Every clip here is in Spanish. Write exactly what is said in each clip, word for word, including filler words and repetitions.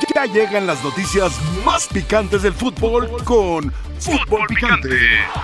Ya llegan las noticias más picantes del fútbol con Fútbol Picante.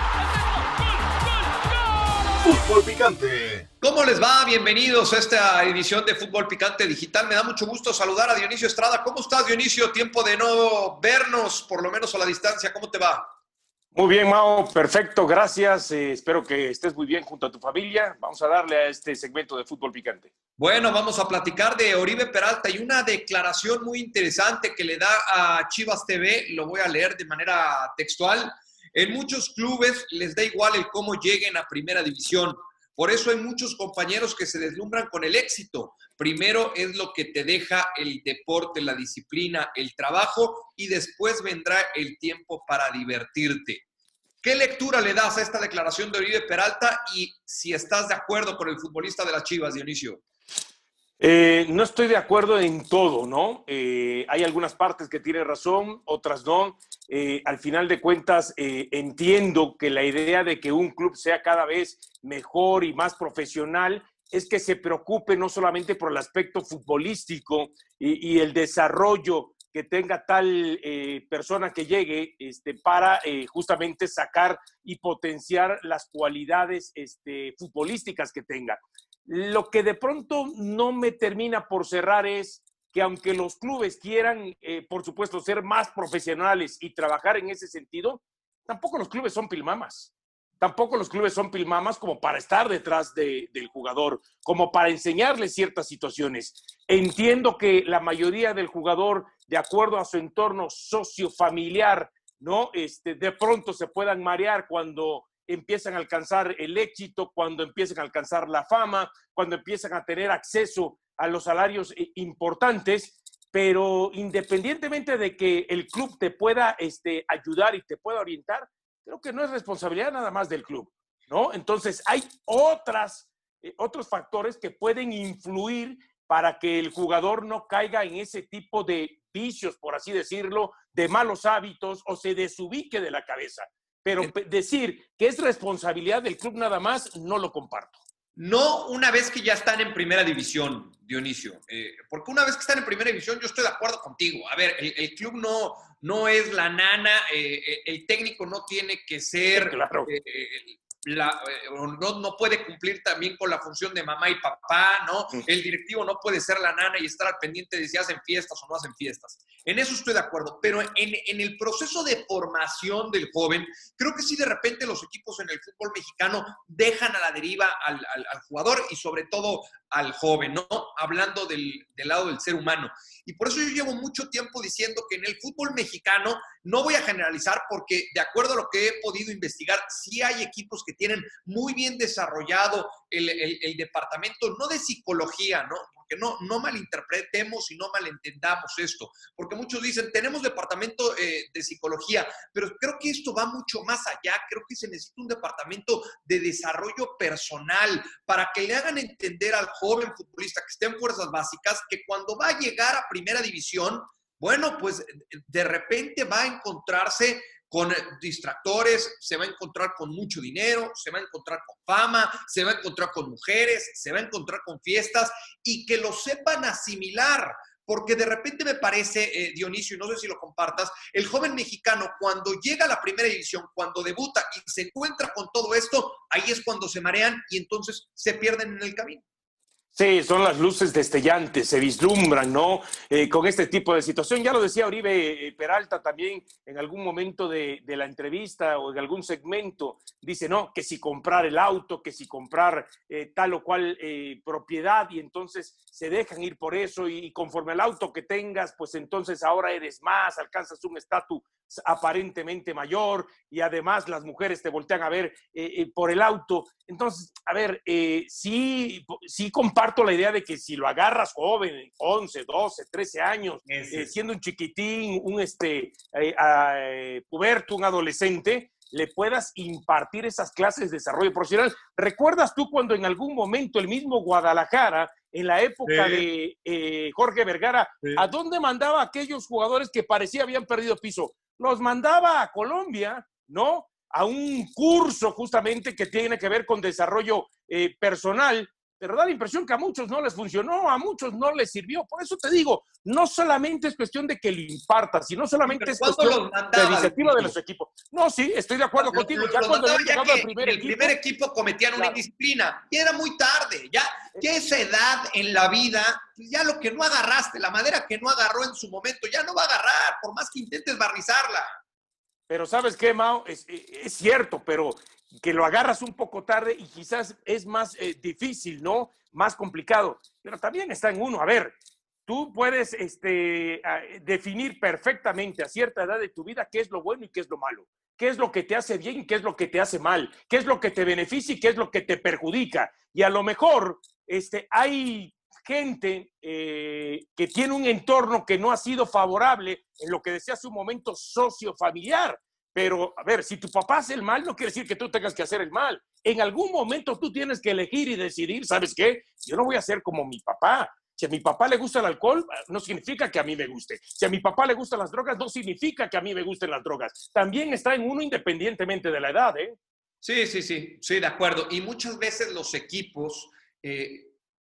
Fútbol Picante. ¿Cómo les va? Bienvenidos a esta edición de Fútbol Picante Digital. Me da mucho gusto saludar a Dionisio Estrada. ¿Cómo estás, Dionisio? Tiempo de no vernos, por lo menos a la distancia. ¿Cómo te va? Muy bien, Mao. Perfecto, gracias. Eh, espero que estés muy bien junto a tu familia. Vamos a darle a este segmento de Fútbol Picante. Bueno, vamos a platicar de Oribe Peralta y una declaración muy interesante que le da a Chivas T V. Lo voy a leer de manera textual. En muchos clubes les da igual el cómo lleguen a primera división. Por eso hay muchos compañeros que se deslumbran con el éxito. Primero es lo que te deja el deporte, la disciplina, el trabajo, y después vendrá el tiempo para divertirte. ¿Qué lectura le das a esta declaración de Oribe Peralta y si estás de acuerdo con el futbolista de las Chivas, Dionisio? Eh, no estoy de acuerdo en todo, ¿no? Eh, hay algunas partes que tiene razón, otras no. Eh, al final de cuentas, eh, entiendo que la idea de que un club sea cada vez mejor y más profesional es que se preocupe no solamente por el aspecto futbolístico y, y el desarrollo que tenga tal eh, persona que llegue este, para eh, justamente sacar y potenciar las cualidades este, futbolísticas que tenga. Lo que de pronto no me termina por cerrar es que aunque los clubes quieran, eh, por supuesto, ser más profesionales y trabajar en ese sentido, tampoco los clubes son pilmamas. Tampoco los clubes son pilmamas como para estar detrás de, del jugador, como para enseñarle ciertas situaciones. Entiendo que la mayoría del jugador, de acuerdo a su entorno sociofamiliar, ¿no? Este, de pronto se puedan marear cuando empiezan a alcanzar el éxito, cuando empiezan a alcanzar la fama, cuando empiezan a tener acceso a los salarios importantes, pero independientemente de que el club te pueda este, ayudar y te pueda orientar, creo que no es responsabilidad nada más del club, ¿no? Entonces hay otras, eh, otros factores que pueden influir para que el jugador no caiga en ese tipo de vicios, por así decirlo, de malos hábitos o se desubique de la cabeza. Pero decir que es responsabilidad del club nada más, no lo comparto. No una vez que ya están en primera división, Dionisio, eh, porque una vez que están en primera división yo estoy de acuerdo contigo. A ver, el, el club no, no es la nana, eh, el técnico no tiene que ser... Sí, claro. eh, La, eh, no, no puede cumplir también con la función de mamá y papá, ¿no? El directivo no puede ser la nana y estar al pendiente de si hacen fiestas o no hacen fiestas. En eso estoy de acuerdo, pero en, en el proceso de formación del joven, creo que sí de repente los equipos en el fútbol mexicano dejan a la deriva al, al, al jugador y sobre todo al joven, ¿no? Hablando del, del lado del ser humano. Y por eso yo llevo mucho tiempo diciendo que en el fútbol mexicano, no voy a generalizar porque de acuerdo a lo que he podido investigar, sí hay equipos que tienen muy bien desarrollado el, el, el departamento, no de psicología, ¿no? Porque no, no malinterpretemos y no malentendamos esto, porque muchos dicen, tenemos departamento eh, de psicología, pero creo que esto va mucho más allá, creo que se necesita un departamento de desarrollo personal para que le hagan entender al joven futbolista que esté en fuerzas básicas que cuando va a llegar a primera división, bueno, pues de repente va a encontrarse con distractores, se va a encontrar con mucho dinero, se va a encontrar con fama, se va a encontrar con mujeres, se va a encontrar con fiestas y que lo sepan asimilar. Porque de repente me parece, eh, Dionisio, y no sé si lo compartas, el joven mexicano cuando llega a la primera división, cuando debuta y se encuentra con todo esto, ahí es cuando se marean y entonces se pierden en el camino. Sí, son las luces destellantes, se vislumbran, ¿no? Eh, con este tipo de situación. Ya lo decía Oribe eh, Peralta también en algún momento de, de la entrevista o en algún segmento. Dice, no, que si comprar el auto, que si comprar eh, tal o cual eh, propiedad y entonces se dejan ir por eso y, y conforme al auto que tengas, pues entonces ahora eres más, alcanzas un estatus aparentemente mayor y además las mujeres te voltean a ver eh, eh, por el auto. Entonces, a ver, eh, sí, sí comparto la idea de que si lo agarras joven, once, doce, trece años, eh, siendo un chiquitín, un este, eh, eh, puberto, un adolescente, le puedas impartir esas clases de desarrollo profesional. ¿Recuerdas tú cuando en algún momento el mismo Guadalajara, en la época sí. de eh, Jorge Vergara, sí. ¿a dónde mandaba a aquellos jugadores que parecía habían perdido piso? Los mandaba a Colombia, ¿no? A un curso justamente que tiene que ver con desarrollo eh, personal, pero da la impresión que a muchos no les funcionó, a muchos no les sirvió. Por eso te digo, no solamente es cuestión de que lo impartas, sino solamente Pero es cuestión de iniciativa de los equipos. No, sí, estoy de acuerdo Lo- contigo. lo- Ya lo cuando mandaba había ya llegado que al primer en el equipo, primer equipo cometían una Claro. indisciplina y era muy tarde. Ya que esa edad en la vida, pues ya lo que no agarraste, la madera que no agarró en su momento, ya no va a agarrar, por más que intentes barnizarla. pero ¿sabes qué, Mao? Es, es cierto, pero que lo agarras un poco tarde y quizás es más eh, difícil, ¿no? Más complicado. Pero también está en uno. A ver, tú puedes este, a, definir perfectamente a cierta edad de tu vida qué es lo bueno y qué es lo malo. Qué es lo que te hace bien y qué es lo que te hace mal. Qué es lo que te beneficia y qué es lo que te perjudica. Y a lo mejor este, hay gente eh, que tiene un entorno que no ha sido favorable en lo que decía hace un momento sociofamiliar. Pero, a ver, si tu papá hace el mal, no quiere decir que tú tengas que hacer el mal. En algún momento tú tienes que elegir y decidir, ¿sabes qué? Yo no voy a ser como mi papá. Si a mi papá le gusta el alcohol, no significa que a mí me guste. Si a mi papá le gustan las drogas, no significa que a mí me gusten las drogas. También está en uno independientemente de la edad, ¿eh? Sí, sí, sí, sí, de acuerdo. Y muchas veces los equipos eh,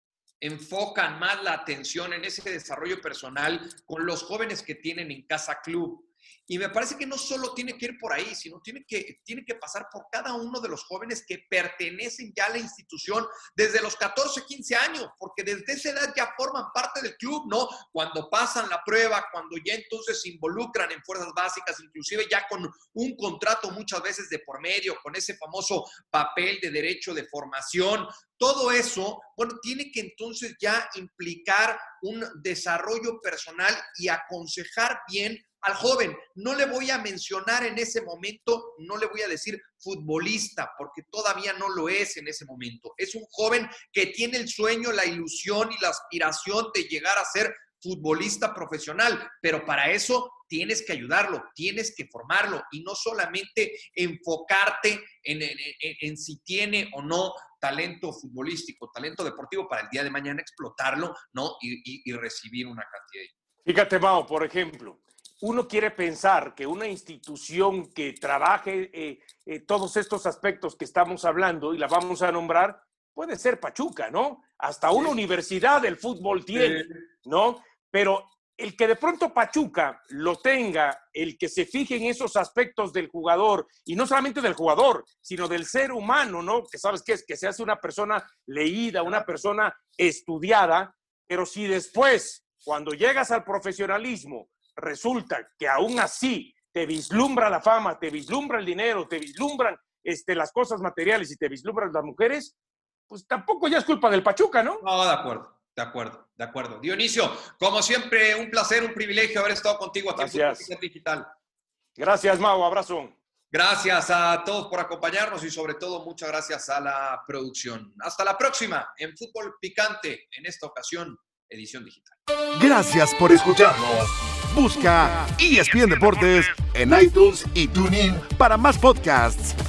enfocan más la atención en ese desarrollo personal con los jóvenes que tienen en casa club. Y me parece que no solo tiene que ir por ahí, sino tiene que, tiene que pasar por cada uno de los jóvenes que pertenecen ya a la institución desde los catorce, quince años, porque desde esa edad ya forman parte del club, ¿no? Cuando pasan la prueba, cuando ya entonces se involucran en fuerzas básicas, inclusive ya con un contrato muchas veces de por medio, con ese famoso papel de derecho de formación. Todo eso, bueno, tiene que entonces ya implicar un desarrollo personal y aconsejar bien al joven. No le voy a mencionar en ese momento, no le voy a decir futbolista, porque todavía no lo es en ese momento. Es un joven que tiene el sueño, la ilusión y la aspiración de llegar a ser futbolista profesional, pero para eso tienes que ayudarlo, tienes que formarlo y no solamente enfocarte en, en, en, en si tiene o no talento futbolístico, talento deportivo para el día de mañana explotarlo, ¿no? Y, y, y recibir una cantidad. Fíjate, Mao, por ejemplo, uno quiere pensar que una institución que trabaje eh, eh, todos estos aspectos que estamos hablando y la vamos a nombrar, puede ser Pachuca, ¿no? Hasta una sí. universidad del fútbol tiene, ¿no? Pero el que de pronto Pachuca lo tenga, el que se fije en esos aspectos del jugador, y no solamente del jugador, sino del ser humano, ¿no? Que sabes qué es, que se hace una persona leída, una persona estudiada, pero si después, cuando llegas al profesionalismo, resulta que aún así te vislumbra la fama, te vislumbra el dinero, te vislumbran este, las cosas materiales y te vislumbran las mujeres, pues tampoco ya es culpa del Pachuca, ¿no? No, de acuerdo, de acuerdo, de acuerdo. Dionisio, como siempre, un placer, un privilegio haber estado contigo aquí Gracias. en Fútbol Digital. Gracias, Mau, abrazo. Gracias a todos por acompañarnos y sobre todo muchas gracias a la producción. Hasta la próxima en Fútbol Picante, en esta ocasión, edición digital. Gracias por escucharnos. Busca E S P N Deportes en iTunes y TuneIn para más podcasts.